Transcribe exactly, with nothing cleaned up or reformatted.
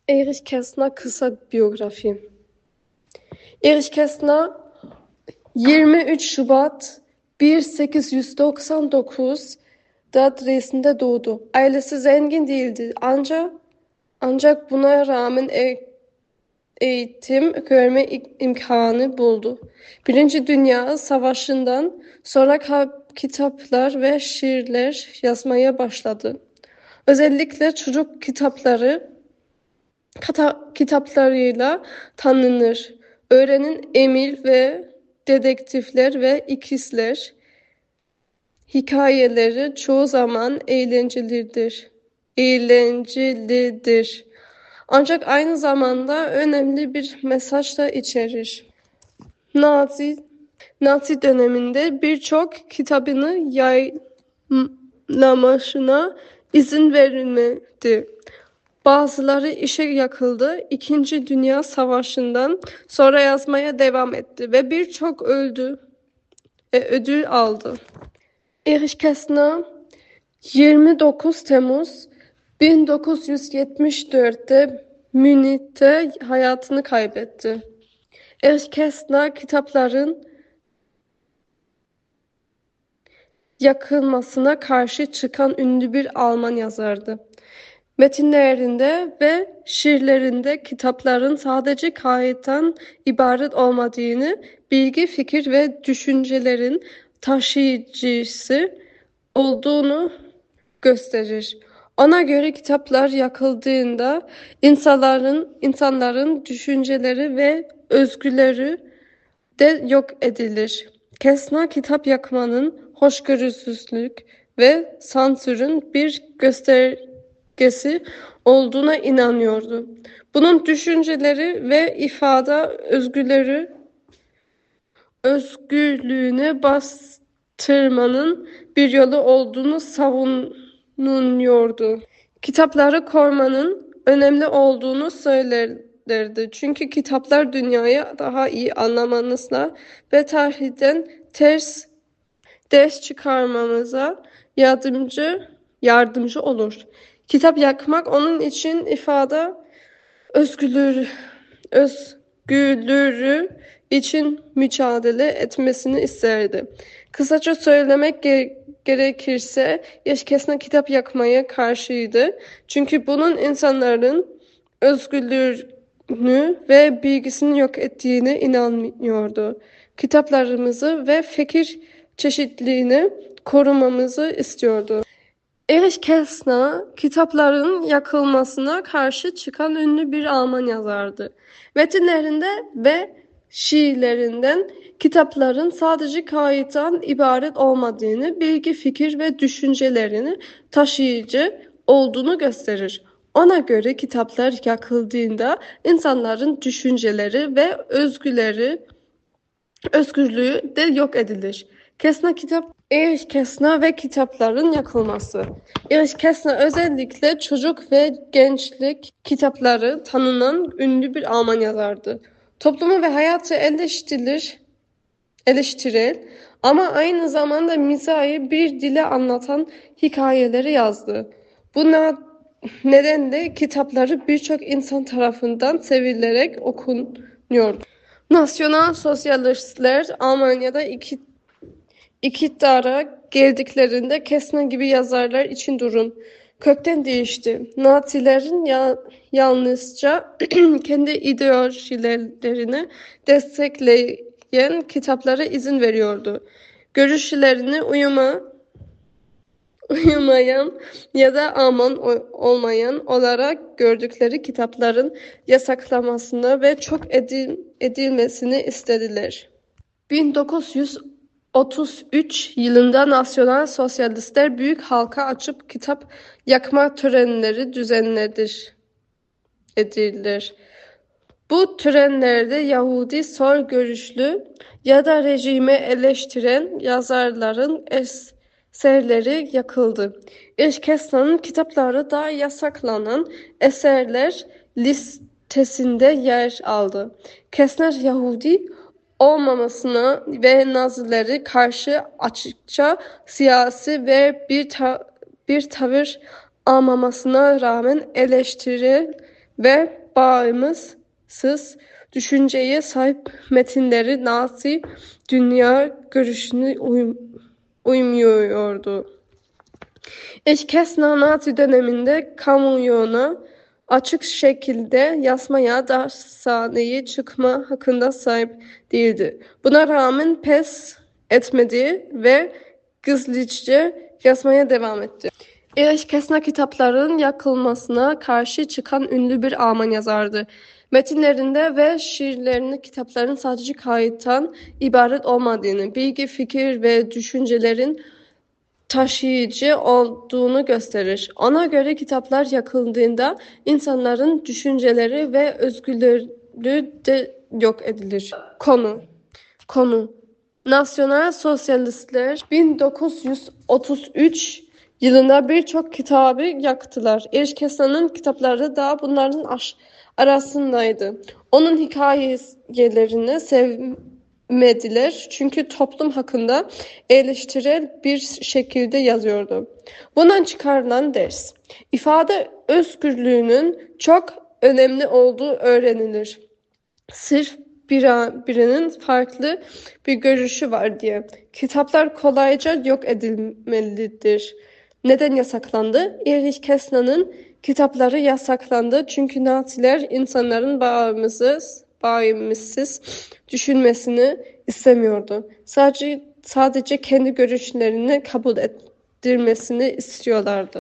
Erich Kästner kısa biyografi. Erich Kästner yirmi üç Şubat bin sekiz yüz doksan dokuz'da Dresden'de doğdu. Ailesi zengin değildi ancak ancak buna rağmen e- eğitim görme imkanı buldu. Birinci Dünya Savaşı'ndan sonra kitaplar ve şiirler yazmaya başladı. Özellikle çocuk kitapları kata- kitaplarıyla tanınır. Öğrenin Emil ve Dedektifler ve İkizler hikayeleri çoğu zaman eğlencelidir. Eğlencelidir. Ancak aynı zamanda önemli bir mesaj da içerir. Nazi Nazi döneminde birçok kitabını yayınlamasına izin verilmedi. Bazıları işe yakıldı. İkinci Dünya Savaşı'ndan sonra yazmaya devam etti ve birçok öldü ve ödül aldı. Erich Kästner yirmi dokuz Temmuz bin dokuz yüz yetmiş dört'te Münih'te hayatını kaybetti. Erich Kästner kitapların yakılmasına karşı çıkan ünlü bir Alman yazardı. Metinlerinde ve şiirlerinde kitapların sadece kayıttan ibaret olmadığını, bilgi, fikir ve düşüncelerin taşıyıcısı olduğunu gösterir. Ona göre kitaplar yakıldığında insanların insanların düşünceleri ve özgürlüğü de yok edilir. Kästner kitap yakmanın hoşgörüsüzlük ve sansürün bir göstergesi olduğuna inanıyordu. Bunun düşünceleri ve ifade özgürlüğü özgürlüğüne bastırmanın bir yolu olduğunu savunuyordu. Kitapları korumanın önemli olduğunu söylerdi. Çünkü kitaplar dünyayı daha iyi anlamanızla ve tarihten ters ders çıkarmamıza yardımcı yardımcı olur. Kitap yakmak onun için ifade özgürlüğü özgürlüğü için mücadele etmesini isterdi. Kısaca söylemek ge- gerekirse Erich Kästner kitap yakmaya karşıydı. Çünkü bunun insanların özgürlüğünü ve bilgisini yok ettiğine inanmıyordu. Kitaplarımızı ve fikir çeşitliliğini korumamızı istiyordu. Erich Kästner, kitapların yakılmasına karşı çıkan ünlü bir Alman yazardı. Metinlerinde ve şiirlerinden kitapların sadece kayıttan ibaret olmadığını, bilgi, fikir ve düşüncelerini taşıyıcı olduğunu gösterir. Ona göre kitaplar yakıldığında insanların düşünceleri ve özgürleri, özgürlüğü de yok edilir. Kästner kitap Erich Kästner ve kitapların yakılması. Erich Kästner özellikle çocuk ve gençlik kitapları tanınan ünlü bir Alman yazardı. Toplumu ve hayatı eleştirir, eleştirir ama aynı zamanda mizahi bir dile anlatan hikayeleri yazdı. Bu nedenle kitapları birçok insan tarafından sevilerek okunuyordu. Nasyonal sosyalistler Almanya'da iki iktidara geldiklerinde Kästner gibi yazarlar için durum kökten değişti. Nazilerin ya, yalnızca kendi ideolojilerini destekleyen kitaplara izin veriyordu. Görüşlerine uyuma, uyumayan ya da aman olmayan olarak gördükleri kitapların yasaklamasını ve çok edil, edilmesini istediler. bin dokuz yüz otuz üç yılında Nasyonal Sosyalistler büyük halka açıp kitap yakma törenleri düzenledir edilir. Bu törenlerde Yahudi sol görüşlü ya da rejime eleştiren yazarların eserleri yakıldı. Erich Kästner'ın kitapları da yasaklanan eserler listesinde yer aldı. Kästner Yahudi olmamasına ve Nazilere karşı açıkça siyasi ve bir ta bir tavır almamasına rağmen eleştirel ve bağımsız düşünceye sahip metinleri Nazi dünya görüşüne uyum, uymuyordu. İlk kez Nazi döneminde kamuoyuna açık şekilde yazmaya, dershaneye çıkma hakkında sahip değildi. Buna rağmen pes etmedi ve gizlice yazmaya devam etti. Erich Kästner kitapların yakılmasına karşı çıkan ünlü bir Alman yazardı. Metinlerinde ve şiirlerinde kitapların sadece kayıttan ibaret olmadığını, bilgi, fikir ve düşüncelerin taşıyıcı olduğunu gösterir. Ona göre kitaplar yakıldığında insanların düşünceleri ve özgürlüğü de yok edilir. Konu Konu Nasyonal Sosyalistler bin dokuz yüz otuz üç yılında birçok kitabı yaktılar. Erich Kästner'ın kitapları da bunların arasındaydı. Onun hikayelerini sevmediler çünkü toplum hakkında eleştirel bir şekilde yazıyordu. Bundan çıkarılan ders, ifade özgürlüğünün çok önemli olduğu öğrenilir. Sırf birinin farklı bir görüşü var diye. Kitaplar kolayca yok edilmelidir. Neden yasaklandı? Erich Kästner'ın kitapları yasaklandı çünkü Naziler insanların bağımsız, bağımsız düşünmesini istemiyordu. Sadece sadece kendi görüşlerini kabul ettirmesini istiyorlardı.